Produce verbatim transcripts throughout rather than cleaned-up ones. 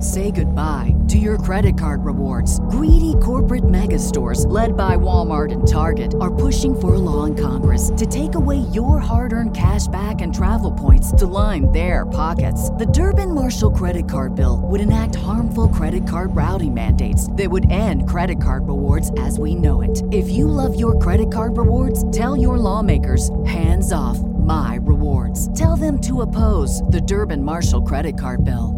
Say goodbye to your credit card rewards. Greedy corporate mega stores, led by Walmart and Target, are pushing for a law in Congress to take away your hard-earned cash back and travel points to line their pockets. The Durbin-Marshall credit card bill would enact harmful credit card routing mandates that would end credit card rewards as we know it. If you love your credit card rewards, tell your lawmakers, hands off my rewards. Tell them to oppose the Durbin-Marshall credit card bill.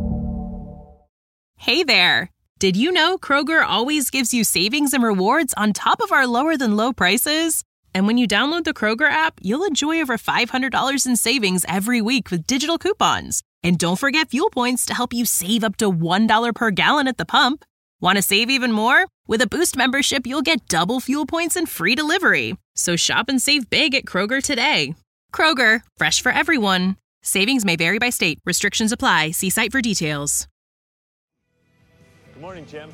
Hey there! Did you know Kroger always gives you savings and rewards on top of our lower-than-low prices? And when you download the Kroger app, you'll enjoy over five hundred dollars in savings every week with digital coupons. And don't forget fuel points to help you save up to one dollar per gallon at the pump. Want to save even more? With a Boost membership, you'll get double fuel points and free delivery. So shop and save big at Kroger today. Kroger, fresh for everyone. Savings may vary by state. Restrictions apply. See site for details. Good morning, Jim.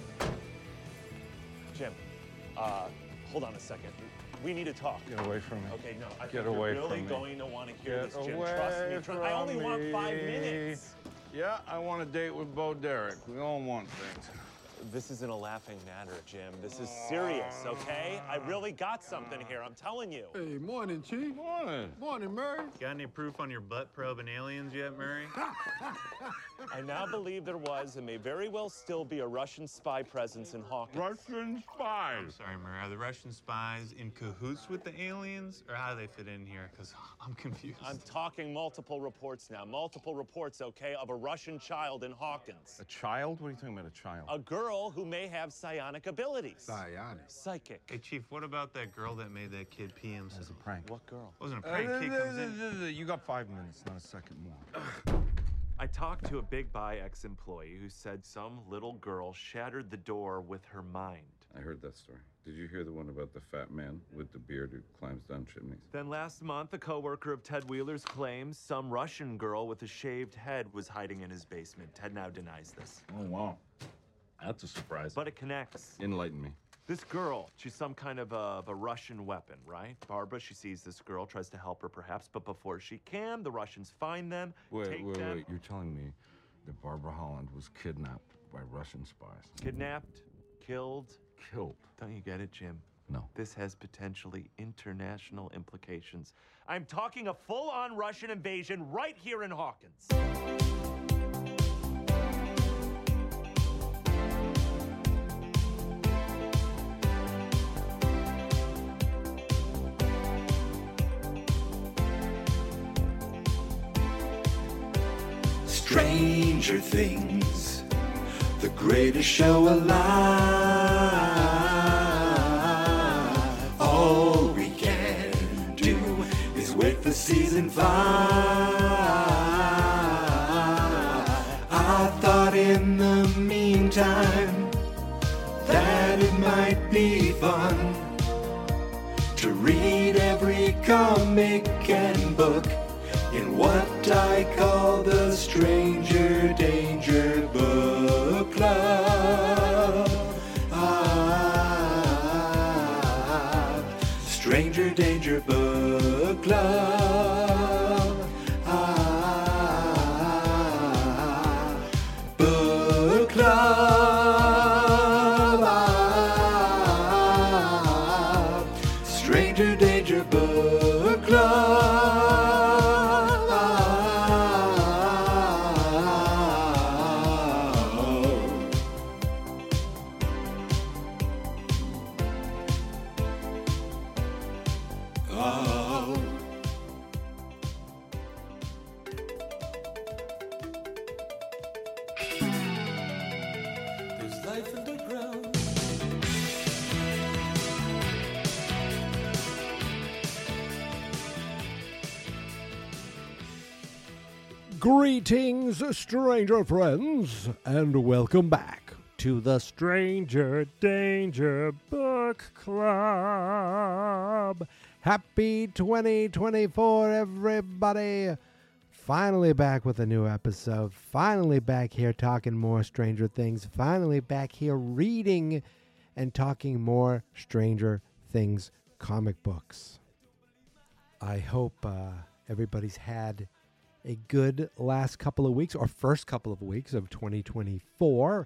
Jim, uh, hold on a second. We need to talk. Get away from me. Okay, no, I Get think away you're really from me. going to want to hear Get this, Jim. away Trust me. Trust, I only from want five me. minutes. Yeah, I want a date with Bo Derek. We all want things. This isn't a laughing matter, Jim. This is serious, okay? I really got something here, I'm telling you. Hey, morning, Chief. Morning. Morning, Murray. Got any proof on your butt probing aliens yet, Murray? I now believe there was and may very well still be a Russian spy presence in Hawkins. Russian spies. I'm sorry, Murray. Are the Russian spies in cahoots with the aliens, or how do they fit in here? Because I'm confused. I'm talking multiple reports now. Multiple reports, okay, of a Russian child in Hawkins. A child? What are you talking about, a child? A girl who may have psionic abilities. Psionic. Psychic. Hey, Chief, what about that girl that made that kid pee himself? That's a prank. What girl? It wasn't a Uh, prank. Kid comes in. You got five minutes, not a second more. I talked to a Big Buy ex-employee who said some little girl shattered the door with her mind. I heard that story. Did you hear the one about the fat man with the beard who climbs down chimneys? Then last month, a coworker of Ted Wheeler's claims some Russian girl with a shaved head was hiding in his basement. Ted now denies this. Oh, wow. That's a surprise. But it connects. Enlighten me. This girl, she's some kind of a, of a Russian weapon, right? Barbara, she sees this girl, tries to help her perhaps, but before she can, the Russians find them, Wait, take wait, them, wait. You're telling me that Barbara Holland was kidnapped by Russian spies? kidnapped, killed. Killed? Don't you get it, Jim? No. This has potentially international implications. I'm talking a full-on Russian invasion right here in Hawkins. Stranger Things, the greatest show alive. All we can do is wait for season five. I thought in the meantime that it might be fun to read every comic and book in what I call the Stranger Danger Book Club. Ah, Stranger Danger Book Club. Ah, Book Club. Ah, Stranger Danger Book Club. Greetings, stranger friends, and welcome back to the Stranger Danger Book Club. Happy twenty twenty-four, everybody. Finally back with a new episode. Finally back here talking more Stranger Things. Finally back here reading and talking more Stranger Things comic books. I hope uh, everybody's had a good last couple of weeks or first couple of weeks of twenty twenty-four.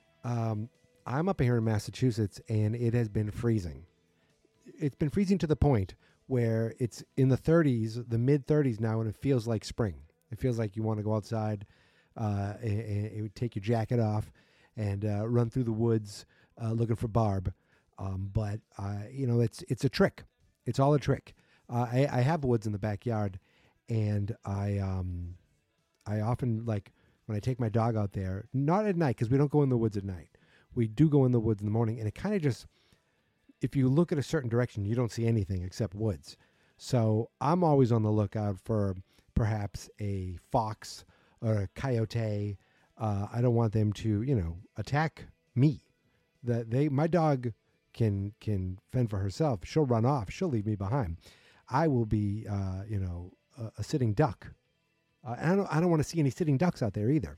Um, I'm up here in Massachusetts, and it has been freezing. It's been freezing to the point where it's in the thirties, the mid thirties now, and it feels like spring. It feels like you want to go outside, uh, and, and take your jacket off and uh, run through the woods uh, looking for barb. Um, but, uh, you know, it's it's a trick. It's all a trick. Uh, I, I have woods in the backyard, and I um, I often, like, when I take my dog out there, not at night, because we don't go in the woods at night. We do go in the woods in the morning, and it kind of just, if you look at a certain direction, you don't see anything except woods. So I'm always on the lookout for perhaps a fox or a coyote. Uh, I don't want them to, you know, attack me. That they, my dog can can fend for herself. She'll run off. She'll leave me behind. I will be, uh, you know, a, a sitting duck. Uh, and I don't, I don't want to see any sitting ducks out there either.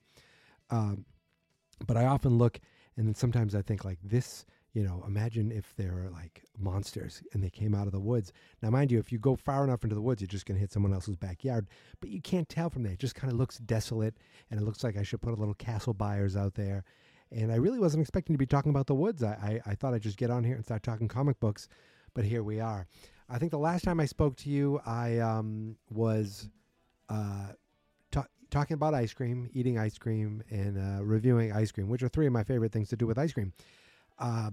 Um, but I often look, and then sometimes I think like this. You know, imagine if there were like monsters and they came out of the woods. Now, mind you, if you go far enough into the woods, you're just going to hit someone else's backyard. But you can't tell from there. It just kind of looks desolate, and it looks like I should put a little Castle Buyers out there. And I really wasn't expecting to be talking about the woods. I, I, I thought I'd just get on here and start talking comic books, but here we are. I think the last time I spoke to you, I um, was uh, ta- talking about ice cream, eating ice cream, and uh, reviewing ice cream, which are three of my favorite things to do with ice cream. Uh,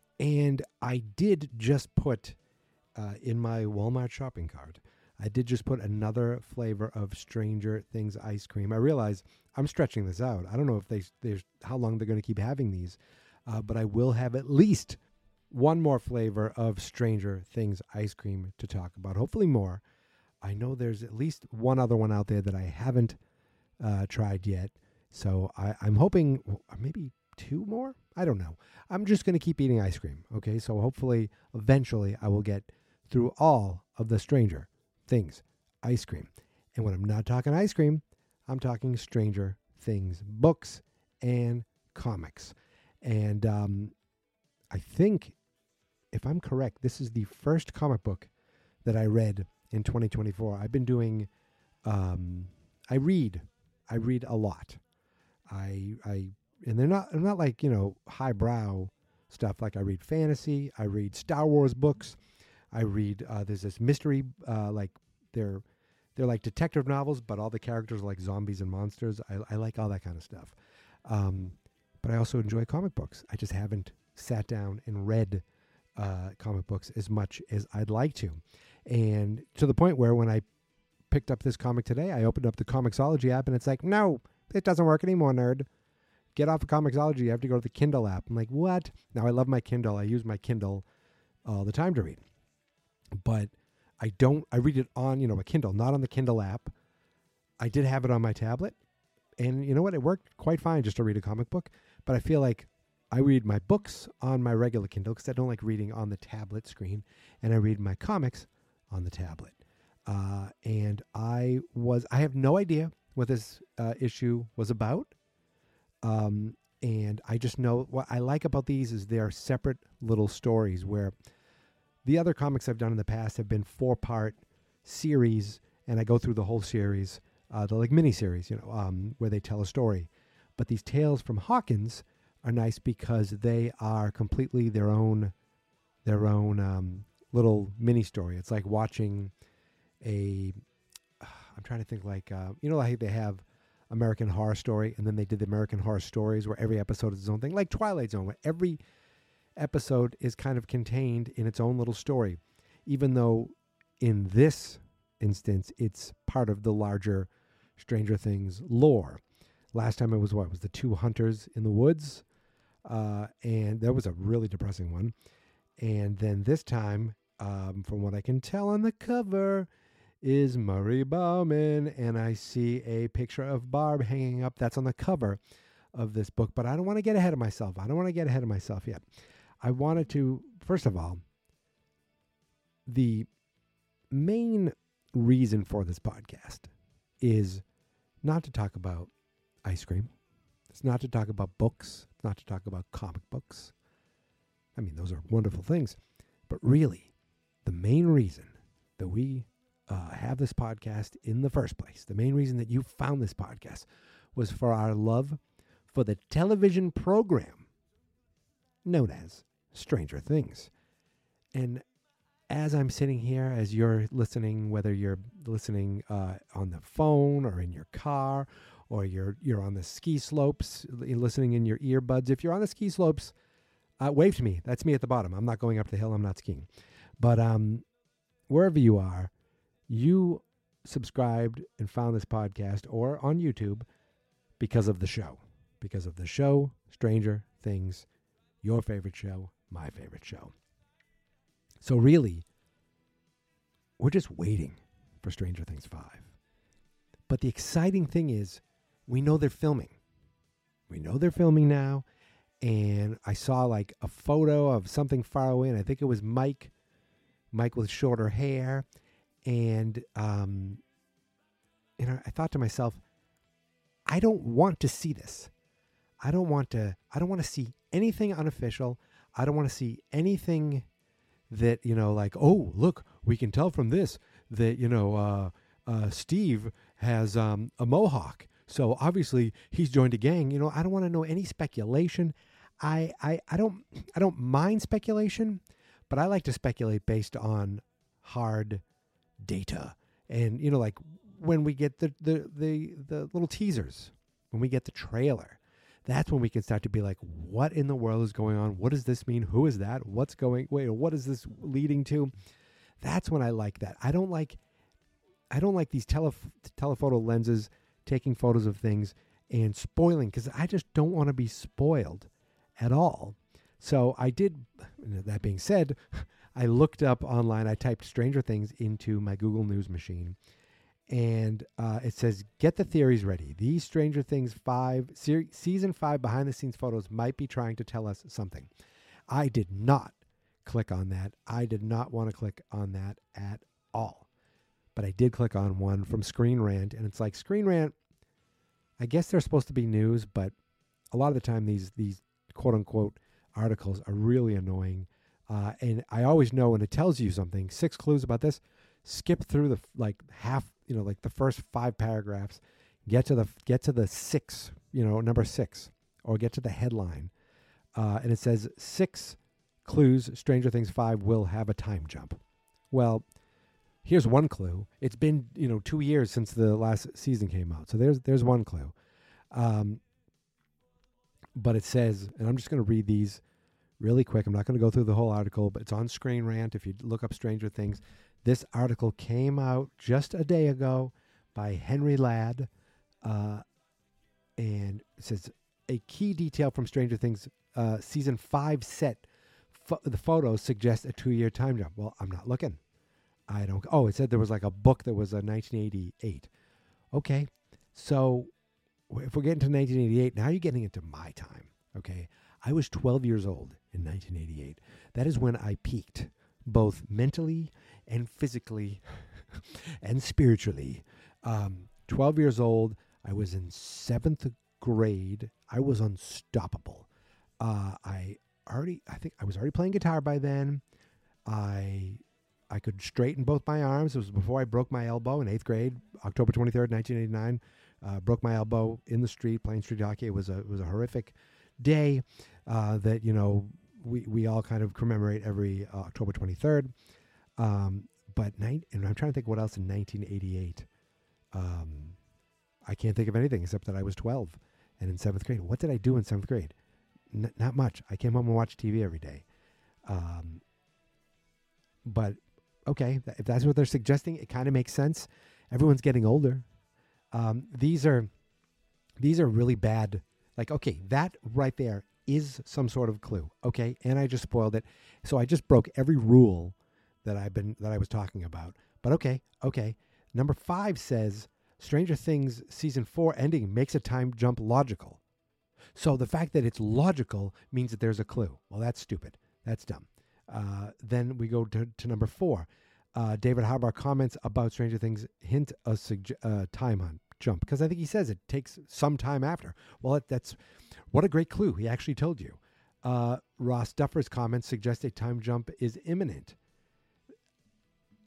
and I did just put uh, in my Walmart shopping cart, I did just put another flavor of Stranger Things ice cream. I realize I'm stretching this out. I don't know if they there's how long they're going to keep having these, uh, but I will have at least one more flavor of Stranger Things ice cream to talk about. Hopefully more. I know there's at least one other one out there that I haven't uh, tried yet. So I, I'm hoping maybe two more? I don't know. I'm just going to keep eating ice cream. Okay, so hopefully eventually I will get through all of the Stranger Things ice cream. And when I'm not talking ice cream, I'm talking Stranger Things books and comics. And um, I think, if I'm correct, this is the first comic book that I read in twenty twenty-four. I've been doing, um, I read, I read a lot. I, I, and they're not, they're not like, you know, highbrow stuff. Like I read fantasy, I read Star Wars books, I read, uh, there's this mystery, uh, like they're, they're like detective novels, but all the characters are like zombies and monsters. I, I like all that kind of stuff. Um, but I also enjoy comic books. I just haven't sat down and read uh, comic books as much as I'd like to. And to the point where when I picked up this comic today, I opened up the Comixology app and it's like, no, it doesn't work anymore, nerd. Get off of Comixology. You have to go to the Kindle app. I'm like, what? Now, I love my Kindle. I use my Kindle all the time to read. But I don't, I read it on, you know, a Kindle, not on the Kindle app. I did have it on my tablet. And you know what? It worked quite fine just to read a comic book. But I feel like I read my books on my regular Kindle because I don't like reading on the tablet screen. And I read my comics on the tablet. Uh, and I was, I have no idea what this uh, issue was about. Um, and I just know what I like about these is they're separate little stories where the other comics I've done in the past have been four-part series, and I go through the whole series. Uh, they're like mini-series, you know, um, where they tell a story. But these Tales from Hawkins are nice because they are completely their own, their own um, little mini-story. It's like watching a, uh, I'm trying to think like, uh, you know, like they have American Horror Story, and then they did the American Horror Stories where every episode is its own thing, like Twilight Zone, where every episode is kind of contained in its own little story, even though in this instance it's part of the larger Stranger Things lore. Last time it was what? It was the two hunters in the woods, uh, and that was a really depressing one. And then this time, um, from what I can tell on the cover, is Murray Bauman, and I see a picture of Barb hanging up. That's on the cover of this book, but I don't want to get ahead of myself. I don't want to get ahead of myself yet. I wanted to, first of all, the main reason for this podcast is not to talk about ice cream. It's not to talk about books. It's not to talk about comic books. I mean, those are wonderful things. But really, the main reason that we uh, have this podcast in the first place, the main reason that you found this podcast was for our love for the television program known as Stranger Things. And as I'm sitting here, as you're listening, whether you're listening uh, on the phone or in your car, or you're you're on the ski slopes, listening in your earbuds. If you're on the ski slopes, uh, wave to me. That's me at the bottom. I'm not going up the hill. I'm not skiing. But um, wherever you are, you subscribed and found this podcast or on YouTube because of the show. Because of the show, Stranger Things, your favorite show, my favorite show. So really, we're just waiting for Stranger Things five. But the exciting thing is, we know they're filming. We know they're filming now. And I saw like a photo of something far away, and I think it was Mike, Mike with shorter hair. And, um, you know, I thought to myself, I don't want to see this. I don't want to, I don't want to see anything unofficial. I don't want to see anything that, you know, like, oh, look, we can tell from this that, you know, uh, uh, Steve has um, a mohawk. So obviously he's joined a gang. You know, I don't want to know any speculation. I, I, I don't I don't mind speculation, but I like to speculate based on hard data. And, you know, like when we get the, the, the, the little teasers, when we get the trailer, that's when we can start to be like, what in the world is going on? What does this mean? Who is that? What's going, wait, what is this leading to? That's when I like that. I don't like, I don't like these tele, telephoto lenses taking photos of things and spoiling, because I just don't want to be spoiled at all. So I did, that being said, I looked up online, I typed Stranger Things into my Google News machine, and uh, it says, get the theories ready. These Stranger Things five, se- season five behind the scenes photos might be trying to tell us something. I did not click on that. I did not want to click on that at all. But I did click on one from Screen Rant, and it's like, Screen Rant, I guess they're supposed to be news, but a lot of the time these these quote-unquote articles are really annoying. Uh, and I always know when it tells you something, six clues about this, skip through the like half, you know, like the first five paragraphs, get to the get to the six, you know, number six, or get to the headline. Uh, and it says six clues Stranger Things five will have a time jump. Well, here's one clue. It's been, you know, two years since the last season came out. So there's there's one clue. Um, but it says, and I'm just going to read these really quick. I'm not going to go through the whole article, but it's on Screen Rant. If you look up Stranger Things, this article came out just a day ago by Henry Ladd. Uh, and it says, a key detail from Stranger Things uh, season five set. Fo- the photos suggest a two-year time jump. Well, I'm not looking. I don't. Oh, it said there was like a book that was a nineteen eighty-eight. Okay, so if we're getting to nineteen eighty-eight, now you're getting into my time. Okay, I was twelve years old in nineteen eighty-eight. That is when I peaked, both mentally and physically and spiritually. Um, twelve years old. I was in seventh grade. I was unstoppable. Uh, I already. I think I was already playing guitar by then. I. I could straighten both my arms. It was before I broke my elbow in eighth grade, October twenty-third, nineteen eighty-nine. Uh, broke my elbow in the street playing street hockey. It was a it was a horrific day uh, that, you know, we, we all kind of commemorate every uh, October twenty-third. Um, but nine, and I'm trying to think what else in nineteen eighty-eight. Um, I can't think of anything except that I was twelve and in seventh grade. What did I do in seventh grade? N- not much. I came home and watched T V every day. Um, but okay, if that's what they're suggesting, it kind of makes sense. Everyone's getting older. Um, these are these are really bad. Like, okay, that right there is some sort of clue. Okay, and I just spoiled it. So I just broke every rule that I've been that I was talking about. But okay, okay. Number five says Stranger Things season four ending makes a time jump logical. So the fact that it's logical means that there's a clue. Well, that's stupid. That's dumb. Uh, then we go to, to number four. Uh, David Harbour comments about Stranger Things hint a suge- uh, time on jump, because I think he says it takes some time after. Well, it, that's what a great clue. He actually told you. Uh, Ross Duffer's comments suggest a time jump is imminent.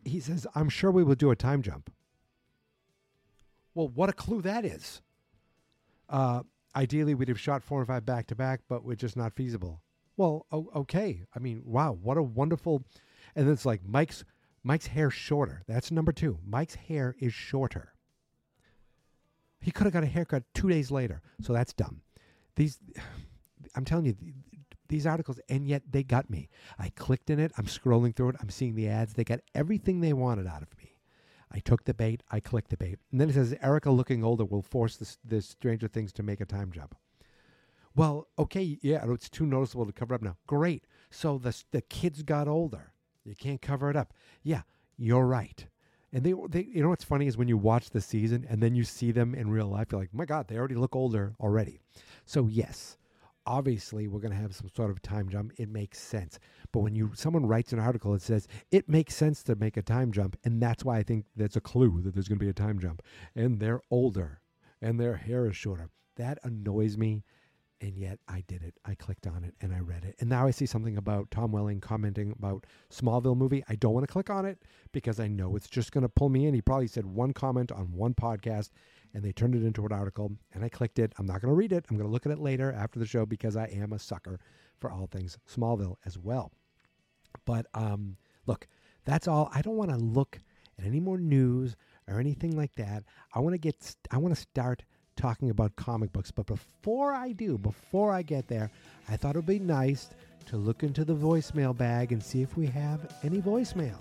he says, I'm sure we will do a time jump. Well, what a clue that is. Uh, ideally, we'd have shot four and five back to back, but we're just not feasible. Well, o- okay. I mean, wow, what a wonderful. And then it's like Mike's Mike's hair shorter. That's number two. Mike's hair is shorter. He could have got a haircut two days later, so that's dumb. These, I'm telling you, these articles, and yet they got me. I clicked in it. I'm scrolling through it. I'm seeing the ads. They got everything they wanted out of me. I took the bait. I clicked the bait. And then it says, Erica looking older will force this, this Stranger Things to make a time jump. Well, okay, yeah, it's too noticeable to cover up now. Great. So the the kids got older. You can't cover it up. Yeah, you're right. And they, they, you know what's funny is when you watch the season and then you see them in real life, you're like, my God, they already look older already. So yes, obviously we're going to have some sort of time jump. It makes sense. But when you someone writes an article that says it makes sense to make a time jump, and that's why I think that's a clue that there's going to be a time jump, and they're older and their hair is shorter, that annoys me. And yet I did it. I clicked on it and I read it. And now I see something about Tom Welling commenting about Smallville movie. I don't want to click on it because I know it's just going to pull me in. He probably said one comment on one podcast and they turned it into an article and I clicked it. I'm not going to read it. I'm going to look at it later after the show because I am a sucker for all things Smallville as well. But um, look, that's all. I don't want to look at any more news or anything like that. I want to get, I want to start talking about comic books. But before I do, before I get there, I thought it would be nice to look into the voicemail bag and see if we have any voicemail.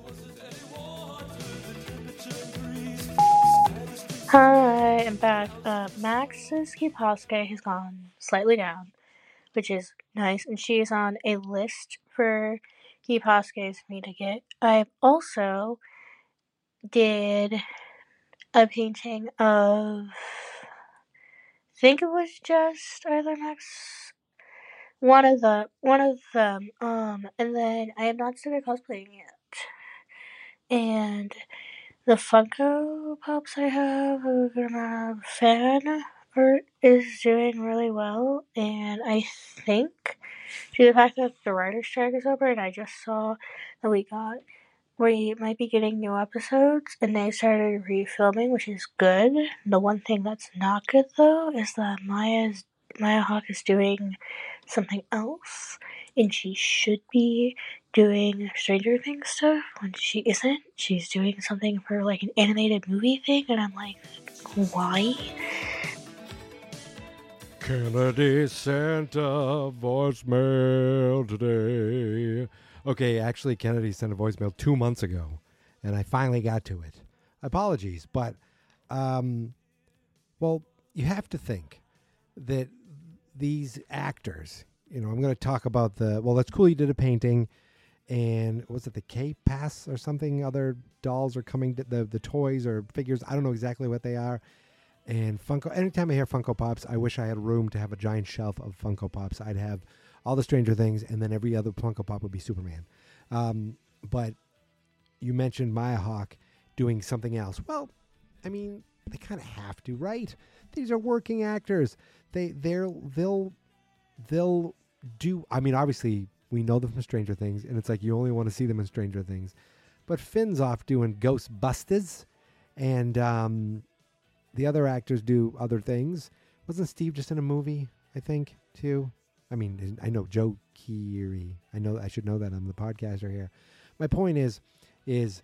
Hi, I'm back. Uh, Max's Kiposke has gone slightly down, which is nice, and she is on a list for Kiposkes for me to get. I also did a painting of, I think it was just either Max, one of the one of them, um, and then I have not started cosplaying yet. And the Funko Pops I have, a good amount of fan art, is doing really well, and I think due to the fact that the writer's strike is over, and I just saw that we got. We might be getting new episodes, and they started refilming, which is good. The one thing that's not good, though, is that Maya's Maya Hawke is doing something else, and she should be doing Stranger Things stuff when she isn't. She's doing something for, like, an animated movie thing, and I'm like, why? Kennedy sent a voicemail today. Okay, actually, Kennedy sent a voicemail two months ago, and I finally got to it. Apologies, but, um, well, you have to think that these actors, you know, I'm going to talk about the, well, that's cool you did a painting, and was it the K-Pass or something? Other dolls are coming, to the, the toys or figures, I don't know exactly what they are. And Funko, anytime I hear Funko Pops, I wish I had room to have a giant shelf of Funko Pops. I'd have all the Stranger Things, and then every other Funko Pop would be Superman. Um, but you mentioned Maya Hawke doing something else. Well, I mean, they kind of have to, right? These are working actors. They they'll they'll they'll do. I mean, obviously we know them from Stranger Things, and it's like you only want to see them in Stranger Things. But Finn's off doing Ghostbusters, and um, the other actors do other things. Wasn't Steve just in a movie? I think too. I mean, I know Joe Keery. I know I should know that. I'm the podcaster here. My point is, is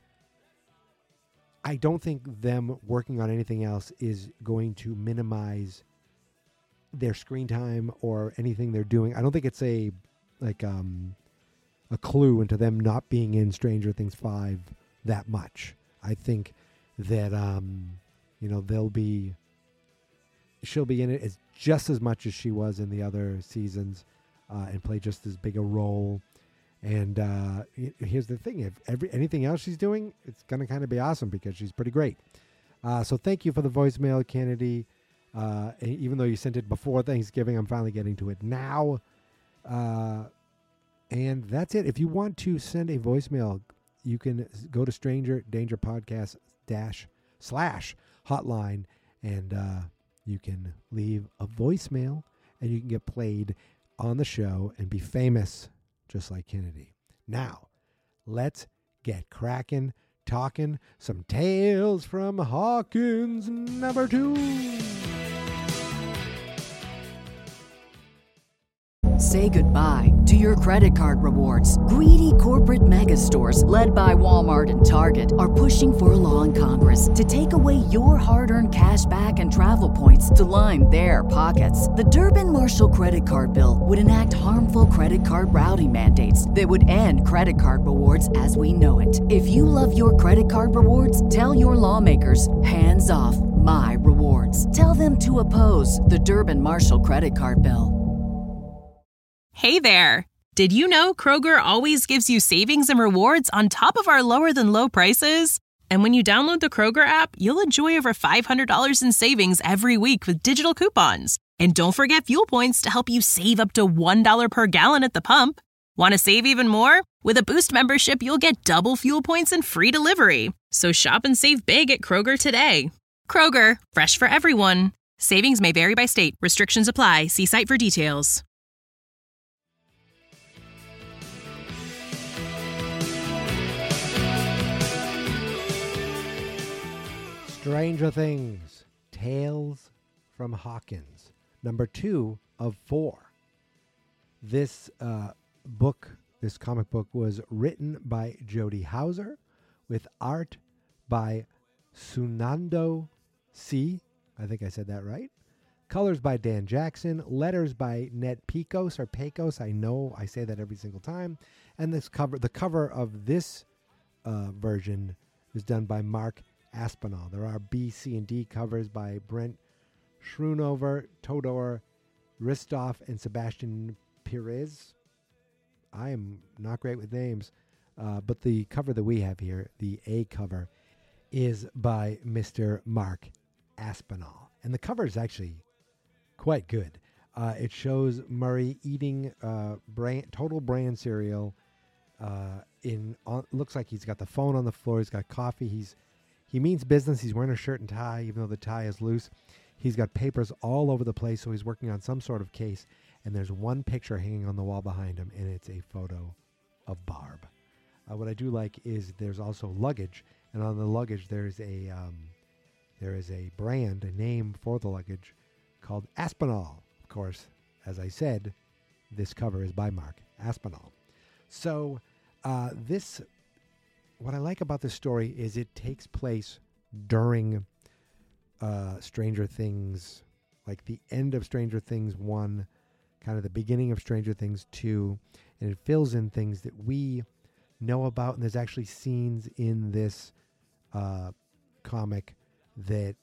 I don't think them working on anything else is going to minimize their screen time or anything they're doing. I don't think it's a like um, a clue into them not being in Stranger Things five that much. I think that um, you know they'll be. She'll be in it as just as much as she was in the other seasons, uh, and play just as big a role. And uh, here's the thing: if every anything else she's doing, it's gonna kind of be awesome because she's pretty great. Uh, so thank you for the voicemail, Kennedy. Uh, even though you sent it before Thanksgiving, I'm finally getting to it now. Uh, and that's it. If you want to send a voicemail, you can go to Stranger Danger Podcast dash slash hotline and. Uh, You can leave a voicemail, and you can get played on the show and be famous just like Kennedy. Now, let's get cracking talking some Tales from Hawkins number two. Say goodbye to your credit card rewards. Greedy corporate mega stores, led by Walmart and Target, are pushing for a law in Congress to take away your hard-earned cash back and travel points to line their pockets. The Durbin-Marshall credit card bill would enact harmful credit card routing mandates that would end credit card rewards as we know it. If you love your credit card rewards, tell your lawmakers, hands off my rewards. Tell them to oppose the Durbin-Marshall credit card bill. Hey there! Did you know Kroger always gives you savings and rewards on top of our lower-than-low prices? And when you download the Kroger app, you'll enjoy over five hundred dollars in savings every week with digital coupons. And don't forget fuel points to help you save up to one dollar per gallon at the pump. Want to save even more? With a Boost membership, you'll get double fuel points and free delivery. So shop and save big at Kroger today. Kroger, fresh for everyone. Savings may vary by state. Restrictions apply. See site for details. Stranger Things, Tales from Hawkins, number two of four. This uh, book, this comic book, was written by Jody Hauser with art by Sunando C. I think I said that right. Colors by Dan Jackson. Letters by Ned Pecos or Pecos. I know I say that every single time. And this cover, the cover of this uh, version is done by Mark Aspinall. There are B, C, and D covers by Brent Schoonover, Todor Ristov, and Sebastian Perez. I am not great with names, uh, but the cover that we have here, the A cover, is by Mister Mark Aspinall. And the cover is actually quite good. Uh, it shows Murray eating uh, brand, Total Brand cereal. Uh, in on, looks like he's got the phone on the floor. He's got coffee. He's He means business. He's wearing a shirt and tie, even though the tie is loose. He's got papers all over the place, so he's working on some sort of case. And there's one picture hanging on the wall behind him, and it's a photo of Barb. Uh, what I do like is there's also luggage, and on the luggage there's a um, there is a brand, a name for the luggage called Aspinall. Of course, as I said, this cover is by Mark Aspinall. So uh, this. What I like about this story is it takes place during uh, Stranger Things, like the end of Stranger Things one, kind of the beginning of Stranger Things two, and it fills in things that we know about. And there's actually scenes in this uh, comic that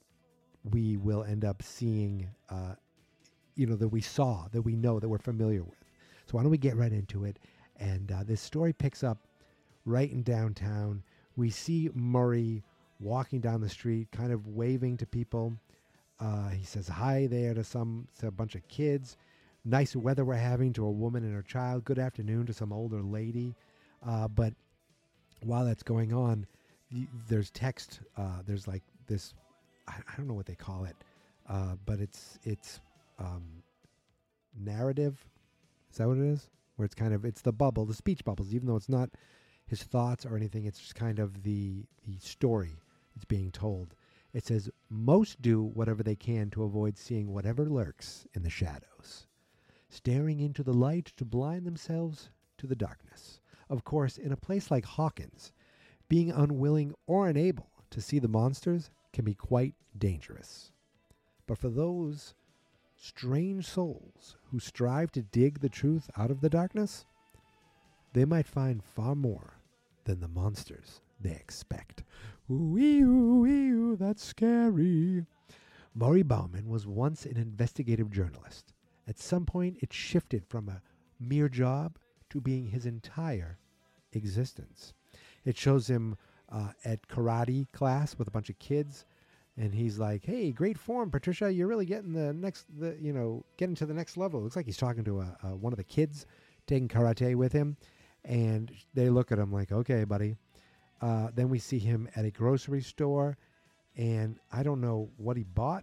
we will end up seeing, uh, you know, that we saw, that we know, that we're familiar with. So why don't we get right into it? And uh, this story picks up right in downtown. We see Murray walking down the street, kind of waving to people. Uh, he says hi there to some to a bunch of kids. Nice weather we're having to a woman and her child. Good afternoon to some older lady. Uh, but while that's going on, th- there's text. Uh, there's like this, I, I don't know what they call it, uh, but it's it's um, narrative. Is that what it is? Where it's kind of, it's the bubble, the speech bubbles, even though it's not his thoughts or anything. It's just kind of the the story that's being told. It says, most do whatever they can to avoid seeing whatever lurks in the shadows, staring into the light to blind themselves to the darkness. Of course, in a place like Hawkins, being unwilling or unable to see the monsters can be quite dangerous. But for those strange souls who strive to dig the truth out of the darkness, they might find far more than the monsters they expect. Ooh-wee, ooh-wee, ooh, that's scary. Murray Bauman was once an investigative journalist. At some point, it shifted from a mere job to being his entire existence. It shows him uh, at karate class with a bunch of kids, and he's like, "Hey, great form, Patricia. You're really getting the next, the you know, getting to the next level." It looks like he's talking to a, a, one of the kids taking karate with him. And they look at him like, okay, buddy. Uh, then we see him at a grocery store, and I don't know what he bought.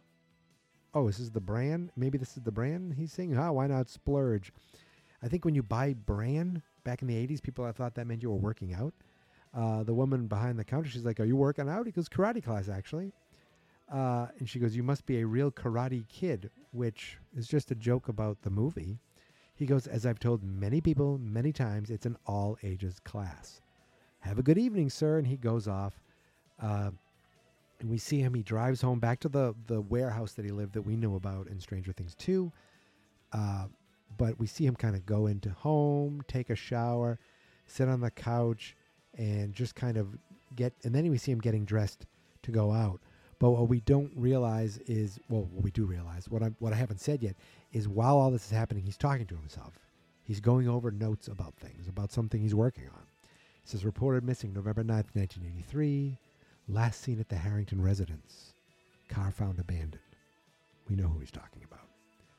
Oh, this is the brand? Maybe this is the brand he's saying? Ah, why not splurge? I think when you buy brand back in the eighties, people I thought that meant you were working out. Uh, the woman behind the counter, she's like, "Are you working out?" He goes, "Karate class, actually." Uh, and she goes, "You must be a real karate kid," which is just a joke about the movie. He goes, "As I've told many people many times, it's an all ages class. Have a good evening, sir." And he goes off. Uh, and we see him. He drives home back to the, the warehouse that he lived that we knew about in Stranger Things two. Uh, but we see him kind of go into home, take a shower, sit on the couch, and just kind of get, and then we see him getting dressed to go out. But what we don't realize is, well, what we do realize, what I what I haven't said yet, is while all this is happening, he's talking to himself. He's going over notes about things, about something he's working on. It says, reported missing November ninth, nineteen eighty-three. Last seen at the Harrington residence. Car found abandoned. We know who he's talking about.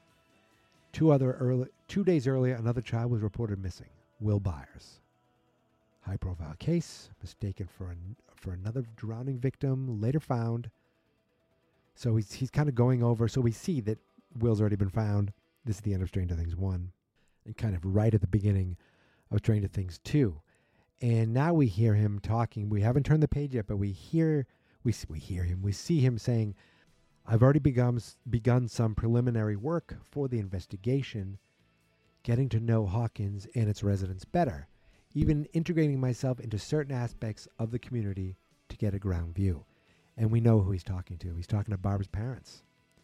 Two other early, two days earlier, another child was reported missing. Will Byers. High-profile case, mistaken for an, for another drowning victim, later found. So he's he's kind of going over. So we see that Will's already been found. This is the end of Stranger Things one, and kind of right at the beginning of Stranger Things two. And now we hear him talking. We haven't turned the page yet, but we hear we we hear him. We see him saying, "I've already begun begun some preliminary work for the investigation, getting to know Hawkins and its residents better, even integrating myself into certain aspects of the community to get a ground view." And we know who he's talking to. He's talking to Barbara's parents.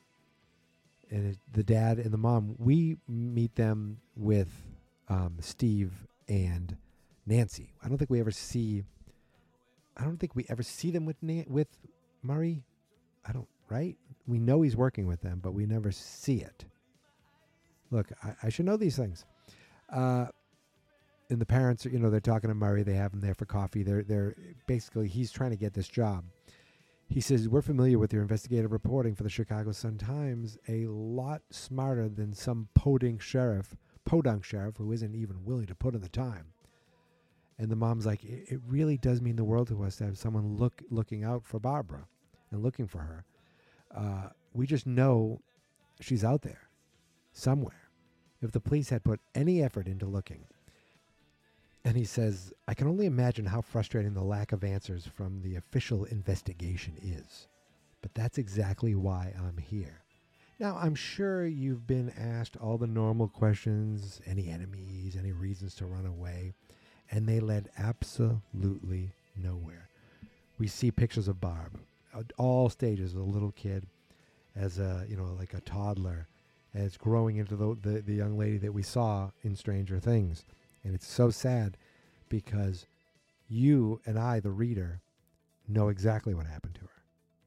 And it, the dad and the mom, we meet them with um, Steve and Nancy. I don't think we ever see, I don't think we ever see them with Na- with Murray. I don't, right? We know he's working with them, but we never see it. Look, I, I should know these things. Uh, and the parents, you know, they're talking to Murray. They have him there for coffee. They're, they're basically, he's trying to get this job. He says, "We're familiar with your investigative reporting for the Chicago Sun-Times, a lot smarter than some podunk sheriff, podunk sheriff who isn't even willing to put in the time." And the mom's like, it, it really does mean the world to us to have someone look looking out for Barbara and looking for her. Uh, we just know she's out there somewhere. If the police had put any effort into looking. And he says, "I can only imagine how frustrating the lack of answers from the official investigation is. But that's exactly why I'm here." Now, I'm sure you've been asked all the normal questions, any enemies, any reasons to run away, and they led absolutely nowhere. We see pictures of Barb at all stages, as a little kid, as a, you know, like a toddler, as growing into the, the, the young lady that we saw in Stranger Things. And it's so sad because you and I, the reader, know exactly what happened to her.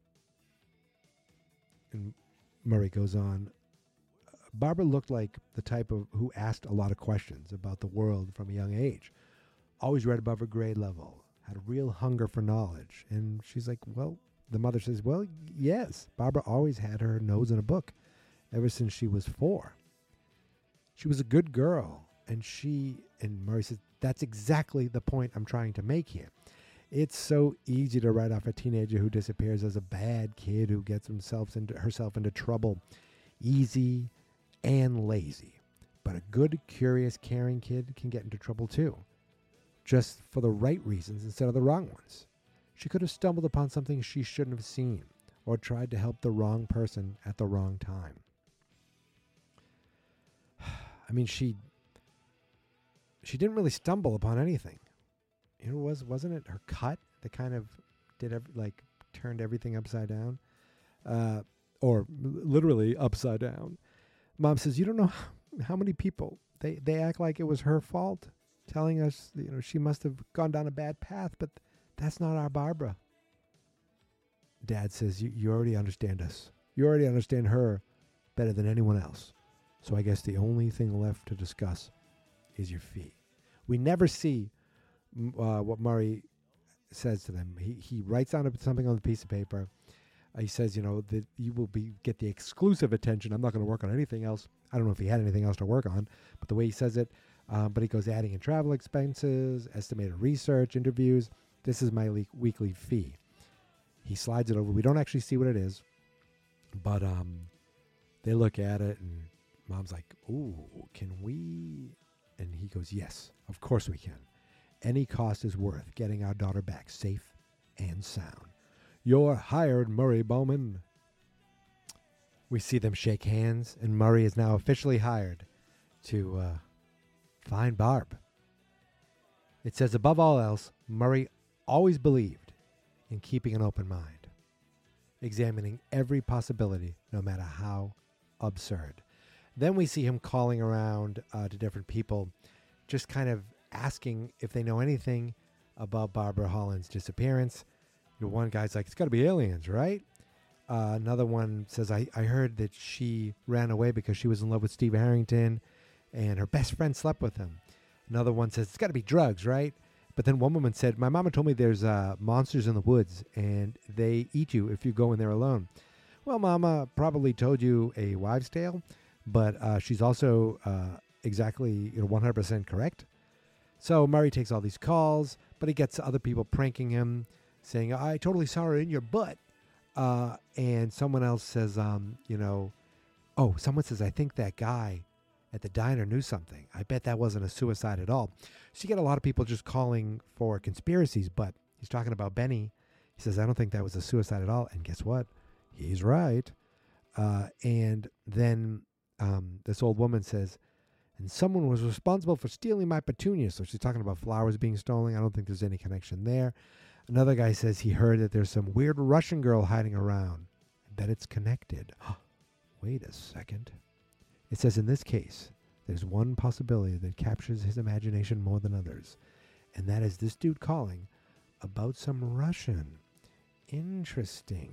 And Murray goes on, Barbara looked like the type of who asked a lot of questions about the world from a young age. Always read above her grade level, had a real hunger for knowledge. And she's like, well, the mother says, well, yes, Barbara always had her nose in a book ever since she was four. She was a good girl. And she, and Murray says, that's exactly the point I'm trying to make here. It's so easy to write off a teenager who disappears as a bad kid who gets himself into, herself into trouble. Easy and lazy. But a good, curious, caring kid can get into trouble too. Just for the right reasons instead of the wrong ones. She could have stumbled upon something she shouldn't have seen or tried to help the wrong person at the wrong time. I mean, she... She didn't really stumble upon anything. It was wasn't it her cut that kind of did every, like turned everything upside down, uh, or literally upside down. Mom says, "You don't know how, how many people they they act like it was her fault, telling us you know she must have gone down a bad path, but that's not our Barbara." Dad says, "You you already understand us. You already understand her better than anyone else. So I guess the only thing left to discuss is your fee." We never see uh, what Murray says to them. He he writes down something on the piece of paper. Uh, he says, you know, that you will be get the exclusive attention. I'm not going to work on anything else. I don't know if he had anything else to work on, but the way he says it, um, but he goes adding in travel expenses, estimated research, interviews. This is my le- weekly fee. He slides it over. We don't actually see what it is, but um, they look at it, and Mom's like, "Ooh, can we?" And he goes, "Yes, of course we can." Any cost is worth getting our daughter back safe and sound. You're hired, Murray Bowman. We see them shake hands, and Murray is now officially hired to uh, find Barb. It says, above all else, Murray always believed in keeping an open mind, examining every possibility, no matter how absurd. Then we see him calling around uh, to different people, just kind of asking if they know anything about Barbara Holland's disappearance. The one guy's like, it's got to be aliens, right? Uh, another one says, I, I heard that she ran away because she was in love with Steve Harrington and her best friend slept with him. Another one says, it's got to be drugs, right? But then one woman said, my mama told me there's uh, monsters in the woods and they eat you if you go in there alone. Well, mama probably told you a wives' tale, but uh, she's also uh, exactly you know, one hundred percent correct. So Murray takes all these calls, but he gets other people pranking him, saying, I totally saw her in your butt. Uh, and someone else says, um, you know, oh, someone says, I think that guy at the diner knew something. I bet that wasn't a suicide at all. So you get a lot of people just calling for conspiracies, but he's talking about Benny. He says, I don't think that was a suicide at all. And guess what? He's right. Uh, and then um, this old woman says, and someone was responsible for stealing my petunias. So she's talking about flowers being stolen. I don't think there's any connection there. Another guy says he heard that there's some weird Russian girl hiding around. I bet it's connected. Wait a second. It says in this case, there's one possibility that captures his imagination more than others. And that is this dude calling about some Russian. Interesting.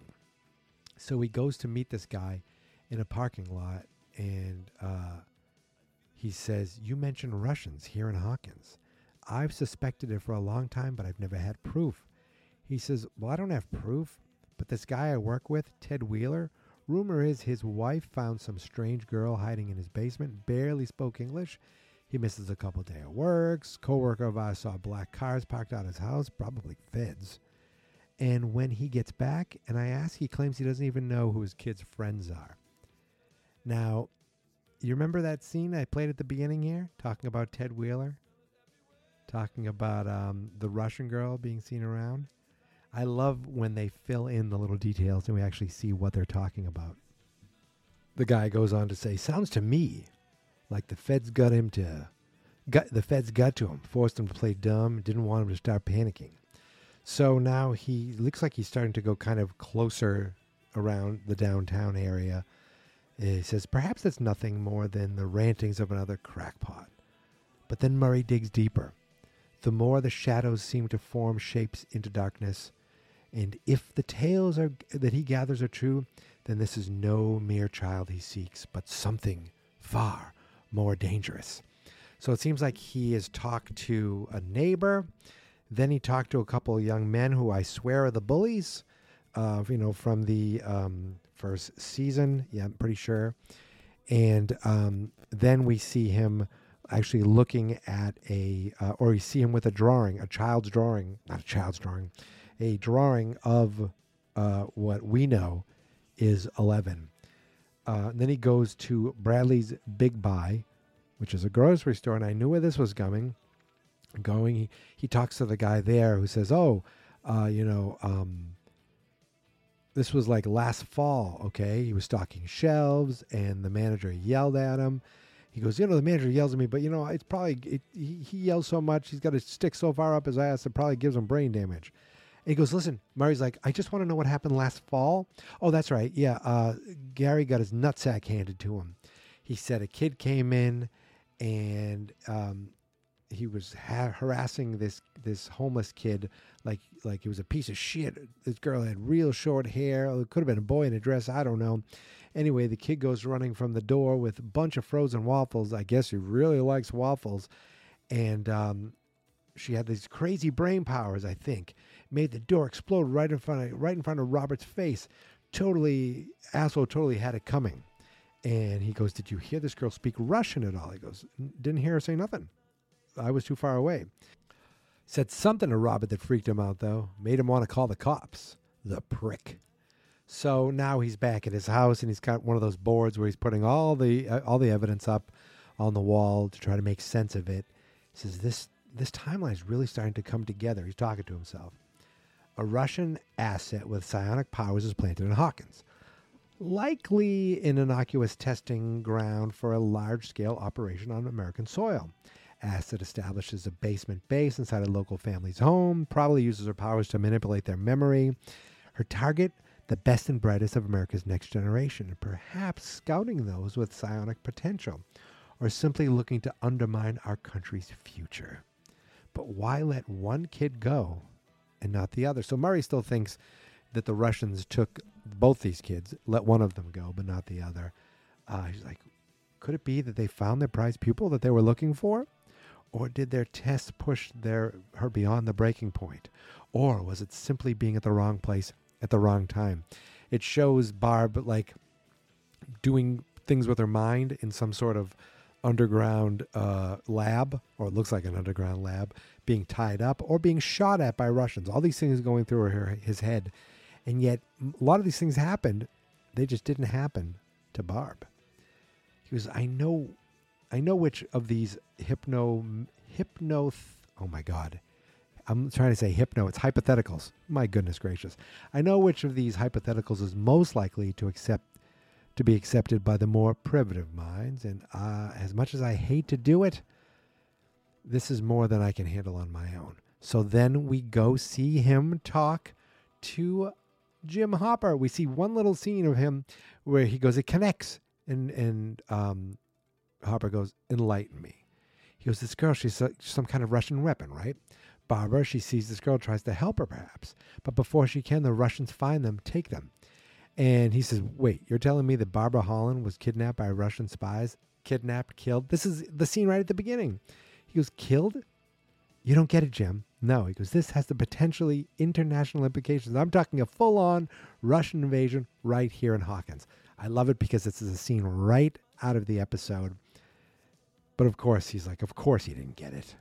So he goes to meet this guy in a parking lot. And uh, he says, you mentioned Russians here in Hawkins. I've suspected it for a long time, but I've never had proof. He says, well, I don't have proof, but this guy I work with, Ted Wheeler, rumor is his wife found some strange girl hiding in his basement, barely spoke English. He misses a couple days of work. Co-worker of ours saw black cars parked out his house, probably feds. And when he gets back, and I ask, he claims he doesn't even know who his kids' friends are. Now, you remember that scene I played at the beginning here, talking about Ted Wheeler? Talking about um, the Russian girl being seen around? I love when they fill in the little details and we actually see what they're talking about. The guy goes on to say, sounds to me like the feds got him to, got the feds got to him, forced him to play dumb, didn't want him to start panicking. So now he looks like he's starting to go kind of closer around the downtown area. He says, perhaps that's nothing more than the rantings of another crackpot. But then Murray digs deeper. The more the shadows seem to form shapes into darkness, and if the tales are, that he gathers are true, then this is no mere child he seeks, but something far more dangerous. So it seems like he has talked to a neighbor. Then he talked to a couple of young men who I swear are the bullies, uh, you know, from the um, first season. Yeah, I'm pretty sure. And um, then we see him actually looking at a, uh, or we see him with a drawing, a child's drawing, not a child's drawing, a drawing of uh, what we know is Eleven. Uh, then he goes to Bradley's Big Buy, which is a grocery store, and I knew where this was coming. Going, he, he talks to the guy there who says, oh, uh, you know, um, this was like last fall, okay? He was stocking shelves, and the manager yelled at him. He goes, you know, the manager yells at me, but, you know, it's probably, it, he, he yells so much, he's got a stick so far up his ass, it probably gives him brain damage. And he goes, listen, Murray's like, I just want to know what happened last fall. Oh, that's right. Yeah, uh, Gary got his nutsack handed to him. He said a kid came in, and um, he was ha- harassing this this homeless kid like like he was a piece of shit. This girl had real short hair. It could have been a boy in a dress. I don't know. Anyway, the kid goes running from the door with a bunch of frozen waffles. I guess he really likes waffles. And um, she had these crazy brain powers, I think. Made the door explode right in front of right in front of Robert's face. Totally, asshole totally had it coming. And he goes, did you hear this girl speak Russian at all? He goes, didn't hear her say nothing. I was too far away. Said something to Robert that freaked him out, though. Made him want to call the cops. The prick. So now he's back at his house, and he's got one of those boards where he's putting all the uh, all the evidence up on the wall to try to make sense of it. He says, this, this timeline is really starting to come together. He's talking to himself. A Russian asset with psionic powers is planted in Hawkins, likely an innocuous testing ground for a large-scale operation on American soil. Asset establishes a basement base inside a local family's home, probably uses her powers to manipulate their memory. Her target, the best and brightest of America's next generation, perhaps scouting those with psionic potential, or simply looking to undermine our country's future. But why let one kid go and not the other? So Murray still thinks that the Russians took both these kids, let one of them go, but not the other. Uh, he's like, could it be that they found their prize pupil that they were looking for? Or did their tests push their her beyond the breaking point? Or was it simply being at the wrong place at the wrong time? It shows Barb like doing things with her mind in some sort of underground uh, lab, or it looks like an underground lab, being tied up or being shot at by Russians. All these things going through her, his head. And yet a lot of these things happened. They just didn't happen to Barb. He was, I know... I know which of these hypno, hypno, oh my God, I'm trying to say hypno, it's hypotheticals. My goodness gracious. I know which of these hypotheticals is most likely to accept, to be accepted by the more primitive minds. And uh, as much as I hate to do it, this is more than I can handle on my own. So then we go see him talk to Jim Hopper. We see one little scene of him where he goes, it connects. And, and, um, Hopper goes, enlighten me. He goes, this girl, she's a, some kind of Russian weapon, right? Barbara, she sees this girl, tries to help her perhaps. But before she can, the Russians find them, take them. And he says, wait, you're telling me that Barbara Holland was kidnapped by Russian spies? Kidnapped, killed? This is the scene right at the beginning. He goes, killed? You don't get it, Jim. No, he goes, this has the potentially international implications. I'm talking a full-on Russian invasion right here in Hawkins. I love it because this is a scene right out of the episode. But of course, he's like, of course he didn't get it.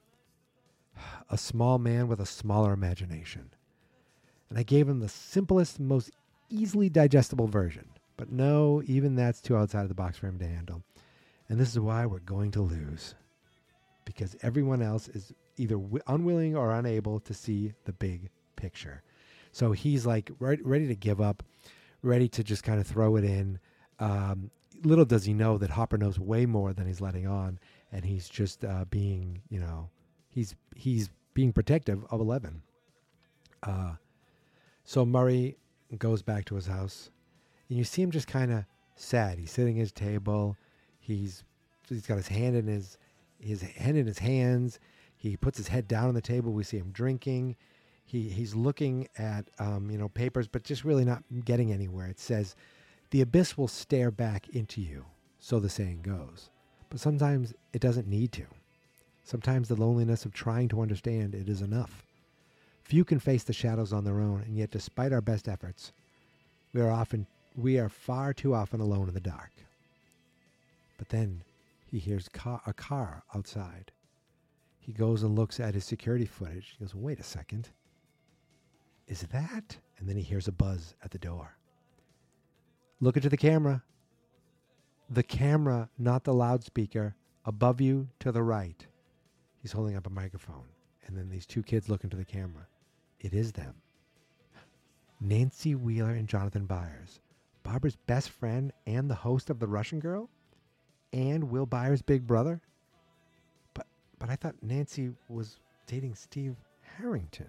A small man with a smaller imagination. And I gave him the simplest, most easily digestible version. But no, even that's too outside of the box for him to handle. And this is why we're going to lose. Because everyone else is either w- unwilling or unable to see the big picture. So he's like re- ready to give up, ready to just kind of throw it in. Um, little does he know that Hopper knows way more than he's letting on, and he's just uh, being, you know, he's he's being protective of Eleven. Uh, so Murray goes back to his house, and you see him just kind of sad. He's sitting at his table. He's he's got his hand in his his hand in his hands. He puts his head down on the table. We see him drinking. He he's looking at um, you know papers, but just really not getting anywhere. It says, the abyss will stare back into you, so the saying goes. But sometimes it doesn't need to. Sometimes the loneliness of trying to understand it is enough. Few can face the shadows on their own, and yet despite our best efforts, we are often we are far too often alone in the dark. But then he hears car, a car outside. He goes and looks at his security footage. He goes, wait a second. Is that? And then he hears a buzz at the door. Look into the camera. The camera, not the loudspeaker, above you to the right. He's holding up a microphone. And then these two kids look into the camera. It is them. Nancy Wheeler and Jonathan Byers. Barbara's best friend and the host of The Russian Girl? And Will Byers' big brother? But but I thought Nancy was dating Steve Harrington.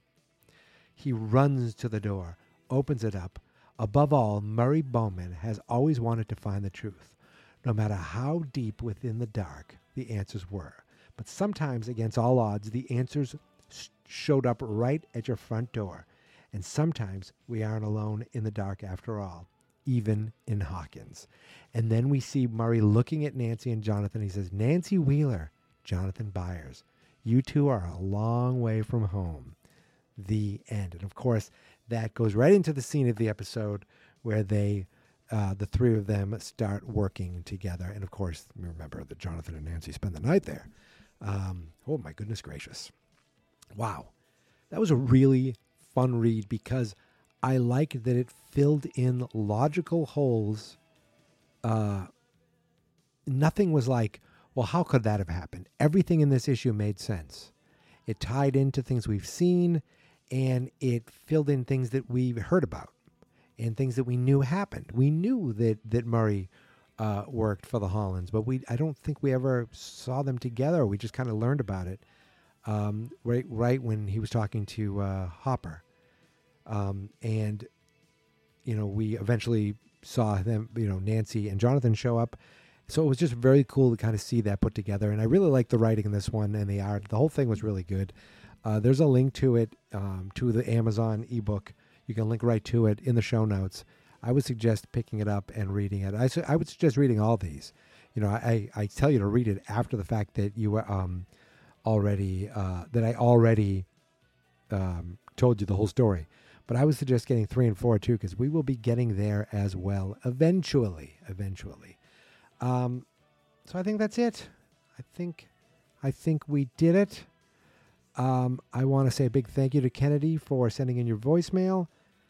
He runs to the door, opens it up. Above all, Murray Bowman has always wanted to find the truth. No matter how deep within the dark the answers were. But sometimes, against all odds, the answers sh- showed up right at your front door. And sometimes we aren't alone in the dark after all, even in Hawkins. And then we see Murray looking at Nancy and Jonathan. He says, Nancy Wheeler, Jonathan Byers, you two are a long way from home. The end. And of course, that goes right into the scene of the episode where they, uh, the three of them start working together. And of course, remember that Jonathan and Nancy spend the night there. Um, oh my goodness gracious. Wow. That was a really fun read because I liked that it filled in logical holes. Uh, nothing was like, well, how could that have happened? Everything in this issue made sense. It tied into things we've seen, and it filled in things that we've heard about and things that we knew happened. We knew that that Murray uh, worked for the Hollands, but we I don't think we ever saw them together. We just kind of learned about it um, right right when he was talking to uh, Hopper, um, and you know we eventually saw them. You know Nancy and Jonathan show up. So it was just very cool to kind of see that put together. And I really liked the writing in this one and the art. The whole thing was really good. Uh, there's a link to it, um, to the Amazon ebook. You can link right to it in the show notes. I would suggest picking it up and reading it. I, su- I would suggest reading all these. You know, I, I tell you to read it after the fact that you um, already, uh, that I already um, told you the whole story. But I would suggest getting three and four too, because we will be getting there as well eventually, eventually. Um, so I think that's it. I think, I think we did it. Um, I want to say a big thank you to Kennedy for sending in your voicemail.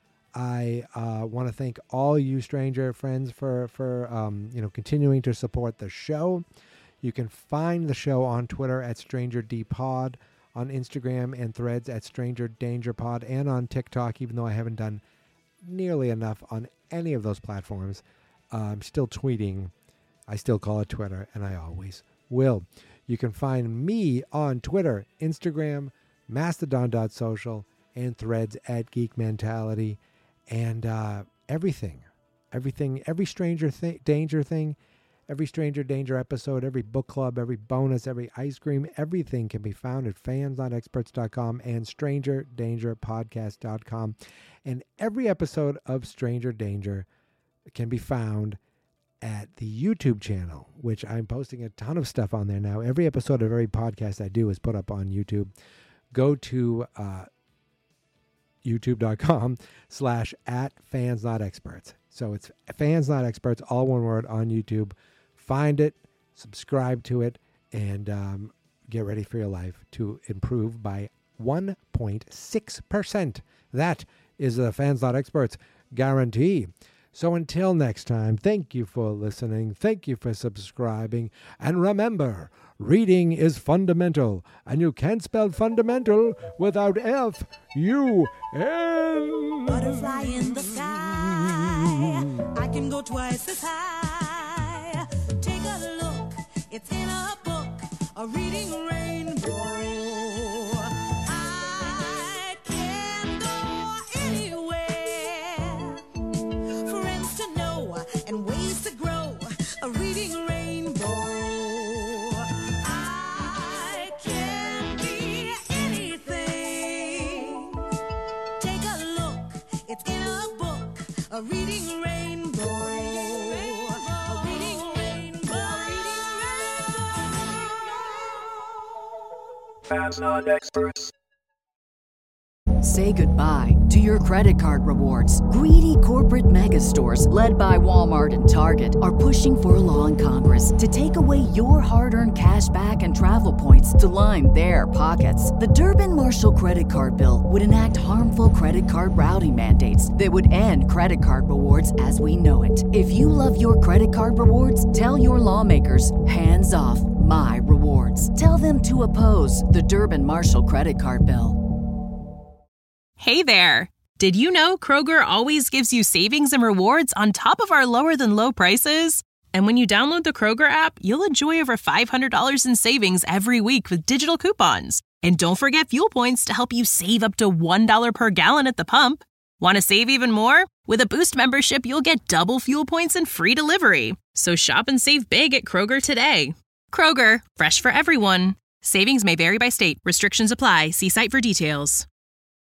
I uh, want to thank all you Stranger friends for for um, you know continuing to support the show. You can find the show on Twitter at Stranger D Pod, on Instagram and Threads at Stranger Danger Pod, and on TikTok. Even though I haven't done nearly enough on any of those platforms, uh, I'm still tweeting. I still call it Twitter, and I always will. You can find me on Twitter, Instagram, Mastodon dot social, and Threads at Geek Mentality, and uh, everything, everything, every Stranger th- Danger thing, every Stranger Danger episode, every book club, every bonus, every ice cream, everything can be found at fans not experts dot com and stranger danger podcast dot com. And every episode of Stranger Danger can be found at the YouTube channel, which I'm posting a ton of stuff on there now. Every episode of every podcast I do is put up on YouTube. Go to uh, youtube.com slash at fans not experts. So it's fans not experts, all one word, on YouTube. Find it, subscribe to it, and um, get ready for your life to improve by one point six percent. That is the Fans Not Experts guarantee. So until next time, thank you for listening. Thank you for subscribing. And remember, reading is fundamental. And you can't spell fundamental without F U N. Butterfly in the sky. I can go twice as high. Take a look. It's in a book. A reading rainbow. I can go anywhere. And ways to grow a reading rainbow. I can be anything. Take a look, it's in a book, a reading rainbow. A reading rainbow. Fans Not Experts. Say goodbye to your credit card rewards. Greedy corporate mega stores, led by Walmart and Target, are pushing for a law in Congress to take away your hard-earned cash back and travel points to line their pockets. The Durbin-Marshall credit card bill would enact harmful credit card routing mandates that would end credit card rewards as we know it. If you love your credit card rewards, tell your lawmakers, hands off my rewards. Tell them to oppose the Durbin-Marshall credit card bill. Hey there! Did you know Kroger always gives you savings and rewards on top of our lower-than-low prices? And when you download the Kroger app, you'll enjoy over five hundred dollars in savings every week with digital coupons. And don't forget fuel points to help you save up to one dollar per gallon at the pump. Want to save even more? With a Boost membership, you'll get double fuel points and free delivery. So shop and save big at Kroger today. Kroger, fresh for everyone. Savings may vary by state. Restrictions apply. See site for details.